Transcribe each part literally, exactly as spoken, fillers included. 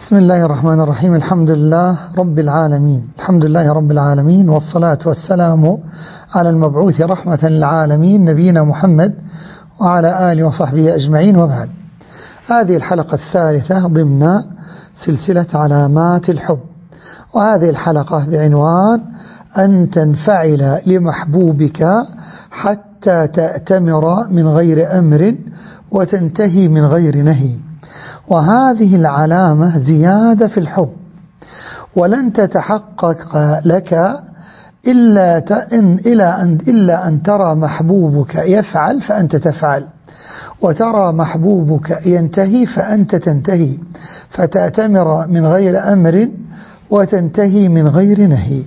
بسم الله الرحمن الرحيم. الحمد لله رب العالمين الحمد لله رب العالمين والصلاة والسلام على المبعوث رحمة للعالمين نبينا محمد وعلى آله وصحبه أجمعين، وبعد. هذه الحلقة الثالثة ضمن سلسلة علامات الحب، وهذه الحلقة بعنوان أن تنفعل لمحبوبك حتى تأتمر من غير أمر وتنتهي من غير نهي. وهذه العلامة زيادة في الحب، ولن تتحقق لك إلا أن, إلا أن, إلا أن ترى محبوبك يفعل فأنت تفعل، وترى محبوبك ينتهي فأنت تنتهي، فتأتمر من غير أمر وتنتهي من غير نهي.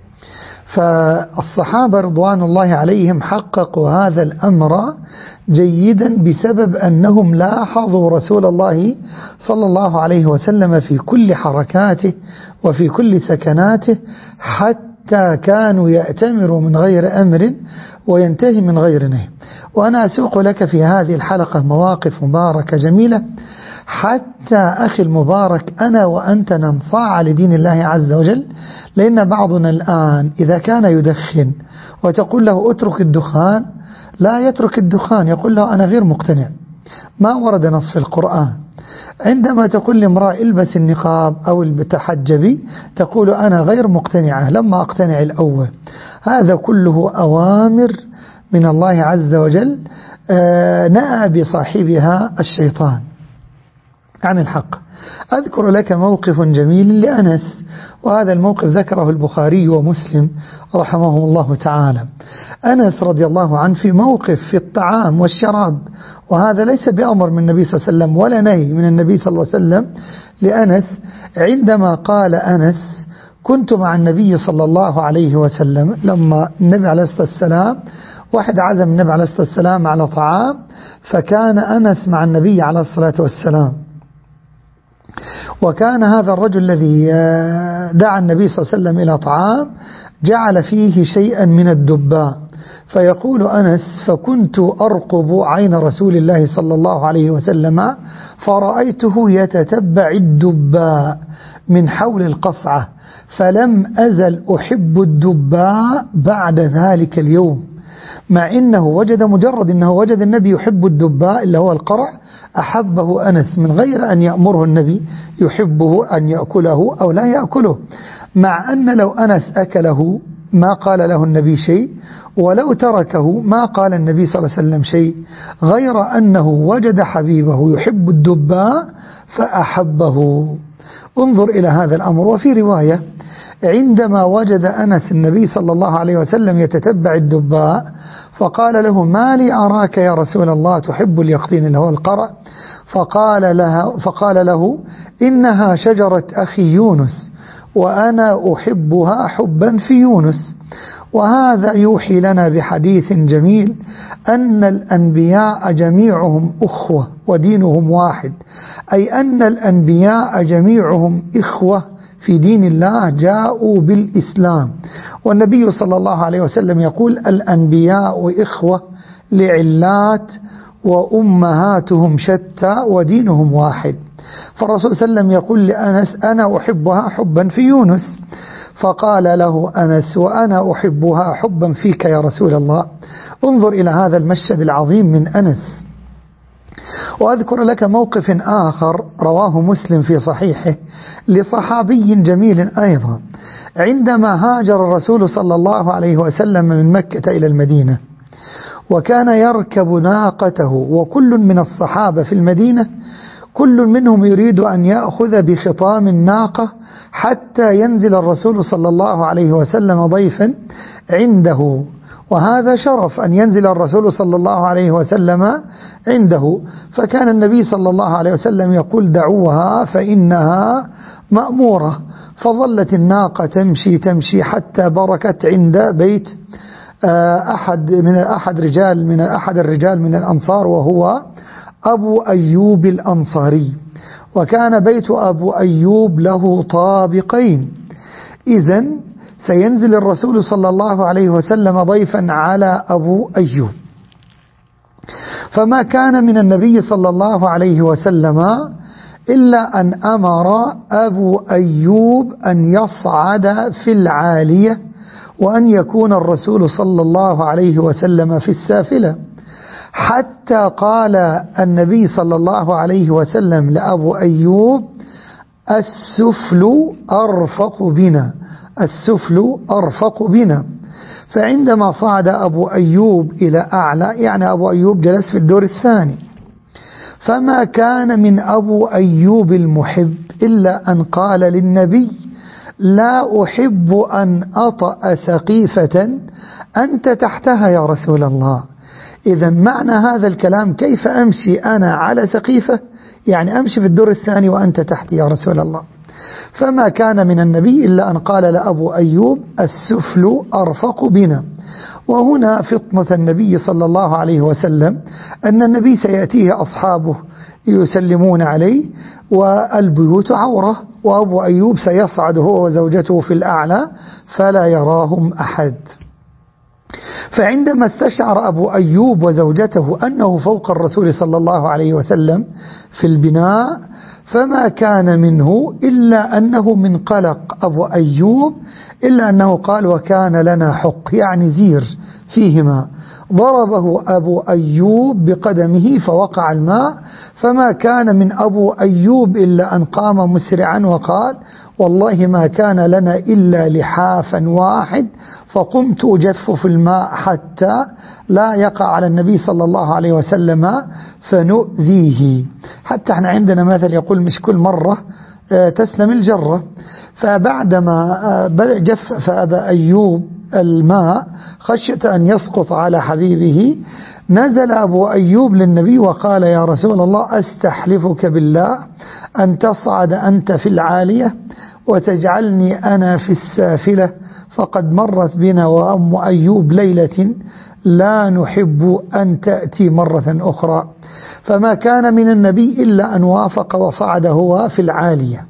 فالصحابة رضوان الله عليهم حققوا هذا الأمر جيدا بسبب أنهم لاحظوا رسول الله صلى الله عليه وسلم في كل حركاته وفي كل سكناته، حتى كانوا يأتمروا من غير أمر وينتهي من غير نهي. وأنا أسوق لك في هذه الحلقة مواقف مباركة جميلة، حتى أخي المبارك أنا وأنت ننصاع لدين الله عز وجل. لأن بعضنا الآن إذا كان يدخن وتقول له اترك الدخان لا يترك الدخان، يقول له أنا غير مقتنع، ما ورد نص في القرآن. عندما تقول لامرأة البس النقاب أو التحجبي تقول أنا غير مقتنعة، لما أقتنع الأول. هذا كله أوامر من الله عز وجل آه نأى بصاحبها الشيطان عن الحق. أذكر لك موقف جميل لأنس، وهذا الموقف ذكره البخاري ومسلم رحمه الله تعالى. أنس رضي الله عنه في موقف في الطعام والشراب، وهذا ليس بأمر من النبي صلى الله عليه وسلم ولا نهي من النبي صلى الله عليه وسلم لأنس. عندما قال أنس كنت مع النبي صلى الله عليه وسلم، لما النبي عليه الصلاة والسلام واحد عزم النبي عليه الصلاة والسلام على طعام، فكان أنس مع النبي عليه الصلاة والسلام، وكان هذا الرجل الذي دعا النبي صلى الله عليه وسلم إلى طعام جعل فيه شيئا من الدباء. فيقول أنس فكنت أرقب عين رسول الله صلى الله عليه وسلم فرأيته يتتبع الدباء من حول القصعة، فلم أزل أحب الدباء بعد ذلك اليوم. مع إنه وجد مجرد إنه وجد النبي يحب الدباء اللي هو القرع، أحبه أنس من غير أن يأمره النبي يحبه أن يأكله أو لا يأكله، مع أن لو أنس أكله ما قال له النبي شيء، ولو تركه ما قال النبي صلى الله عليه وسلم شيء، غير أنه وجد حبيبه يحب الدباء فأحبه. انظر إلى هذا الأمر. وفي رواية عندما وجد أنس النبي صلى الله عليه وسلم يتتبع الدباء فقال له ما لي أراك يا رسول الله تحب اليقطين اللي هو القرع؟ فقال, لها فقال له إنها شجرة أخي يونس وأنا أحبها حبا في يونس. وهذا يوحي لنا بحديث جميل أن الأنبياء جميعهم أخوة ودينهم واحد، أي أن الأنبياء جميعهم إخوة في دين الله جاءوا بالإسلام. والنبي صلى الله عليه وسلم يقول الأنبياء إخوة لعلات وأمهاتهم شتى ودينهم واحد. فالرسول صلى الله عليه وسلم يقول لأنس أنا أحبها حبا في يونس، فقال له أنس وأنا أحبها حبا فيك يا رسول الله. انظر إلى هذا المشهد العظيم من أنس. وأذكر لك موقف آخر رواه مسلم في صحيحه لصحابي جميل أيضا. عندما هاجر الرسول صلى الله عليه وسلم من مكة إلى المدينة، وكان يركب ناقته، وكل من الصحابة في المدينة كل منهم يريد أن يأخذ بخطام الناقة حتى ينزل الرسول صلى الله عليه وسلم ضيفا عنده، وهذا شرف أن ينزل الرسول صلى الله عليه وسلم عنده. فكان النبي صلى الله عليه وسلم يقول دعوها فإنها مأمورة. فظلت الناقة تمشي تمشي حتى بركت عند بيت أحد من أحد رجال من أحد الرجال من الأنصار، وهو أبو أيوب الأنصاري. وكان بيت أبو أيوب له طابقين، إذن سينزل الرسول صلى الله عليه وسلم ضيفا على أبو أيوب. فما كان من النبي صلى الله عليه وسلم إلا أن أمر أبو أيوب أن يصعد في العالية وأن يكون الرسول صلى الله عليه وسلم في السافلة، حتى قال النبي صلى الله عليه وسلم لأبو أيوب: السفل أرفق بنا، السفل أرفق بنا. فعندما صعد أبو أيوب إلى أعلى، يعني أبو أيوب جلس في الدور الثاني، فما كان من أبو أيوب المحب إلا أن قال للنبي: لا أحب أن أطأ سقيفة أنت تحتها يا رسول الله. إذا معنى هذا الكلام: كيف أمشي أنا على سقيفة؟ يعني أمشي في الدور الثاني وأنت تحتي يا رسول الله. فما كان من النبي إلا أن قال لأبو أيوب: السفل أرفق بنا. وهنا فطنة النبي صلى الله عليه وسلم أن النبي سيأتيه أصحابه يسلمون عليه والبيوت عورة، وأبو أيوب سيصعد هو وزوجته في الأعلى فلا يراهم أحد. فعندما استشعر أبو أيوب وزوجته أنه فوق الرسول صلى الله عليه وسلم في البناء، فما كان منه إلا أنه من قلق أبو أيوب إلا أنه قال: وكان لنا حق، يعني زير فيهما. ضربه أبو أيوب بقدمه فوقع الماء، فما كان من أبو أيوب إلا أن قام مسرعا وقال: والله ما كان لنا إلا لحافا واحد، فقمت أجف في الماء حتى لا يقع على النبي صلى الله عليه وسلم فنؤذيه. حتى احنا عندنا مثل يقول: مش كل مرة تسلم الجرة. فبعدما جف أبا أيوب الماء خشية أن يسقط على حبيبه، نزل أبو أيوب للنبي وقال: يا رسول الله، أستحلفك بالله أن تصعد أنت في العالية وتجعلني أنا في السافلة، فقد مرت بنا وأم أيوب ليلة لا نحب أن تأتي مرة أخرى. فما كان من النبي إلا أن وافق وصعد هو في العالية.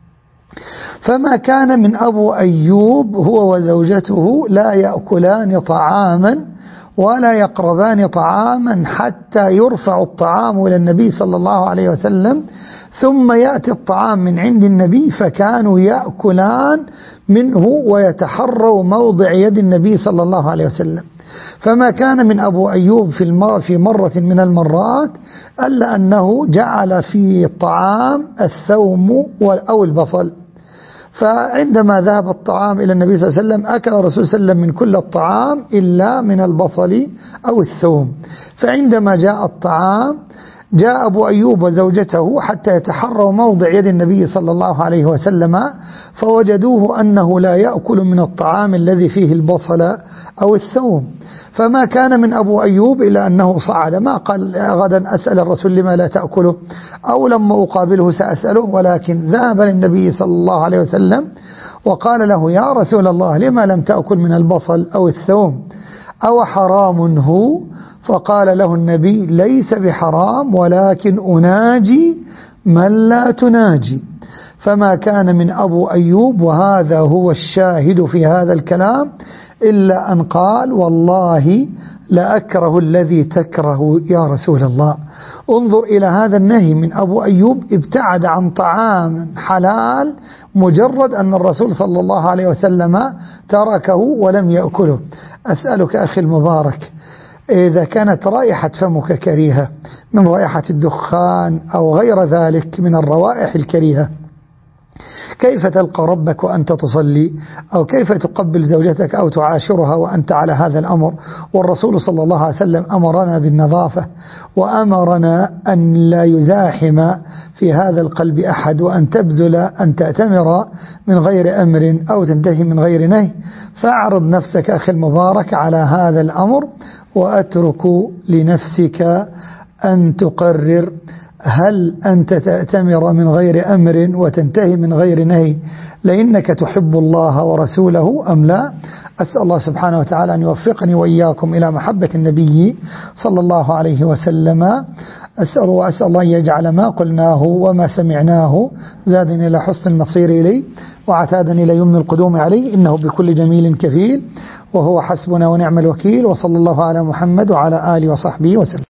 فما كان من أبو أيوب هو وزوجته لا يأكلان طعاما ولا يقربان طعاما حتى يرفع الطعام إلى النبي صلى الله عليه وسلم، ثم يأتي الطعام من عند النبي، فكانوا يأكلان منه ويتحروا موضع يد النبي صلى الله عليه وسلم. فما كان من أبو أيوب في المرة في مرة من المرات ألا أنه جعل في الطعام الثوم أو البصل. فعندما ذهب الطعام إلى النبي صلى الله عليه وسلم أكل الرسول صلى الله عليه وسلم من كل الطعام إلا من البصل أو الثوم. فعندما جاء الطعام جاء أبو أيوب وزوجته حتى يتحروا موضع يد النبي صلى الله عليه وسلم، فوجدوه أنه لا يأكل من الطعام الذي فيه البصل أو الثوم. فما كان من أبو أيوب إلا أنه صعد، ما قال غدا أسأل الرسول لما لا تأكله، أو لما أقابله سأسأله، ولكن ذهب للنبي صلى الله عليه وسلم وقال له: يا رسول الله، لما لم تأكل من البصل أو الثوم؟ أو حرام هو؟ فقال له النبي: ليس بحرام، ولكن أناجي من لا تناجي. فما كان من أبو أيوب، وهذا هو الشاهد في هذا الكلام، إلا أن قال: والله لأكره الذي تكره يا رسول الله. انظر إلى هذا النهي من أبو أيوب، ابتعد عن طعام حلال مجرد أن الرسول صلى الله عليه وسلم تركه ولم يأكله. أسألك أخي المبارك، إذا كانت رائحة فمك كريهة من رائحة الدخان أو غير ذلك من الروائح الكريهة، كيف تلقى ربك وأنت تصلي؟ أو كيف تقبل زوجتك أو تعاشرها وأنت على هذا الأمر؟ والرسول صلى الله عليه وسلم أمرنا بالنظافة، وأمرنا أن لا يزاحم في هذا القلب أحد، وأن تبذل أن تأتمر من غير أمر أو تنتهي من غير نهي. فاعرض نفسك أخي المبارك على هذا الأمر، وأترك لنفسك أن تقرر هل أنت تأتمر من غير أمر وتنتهي من غير نهي لأنك تحب الله ورسوله أم لا. أسأل الله سبحانه وتعالى أن يوفقني وإياكم إلى محبة النبي صلى الله عليه وسلم. أسأل وأسأل الله يجعل ما قلناه وما سمعناه زادني إلى حسن المصير إليه وعتادني إلى يمن القدوم عليه، إنه بكل جميل كفيل، وهو حسبنا ونعم الوكيل. وصلى الله على محمد وعلى آله وصحبه وسلم.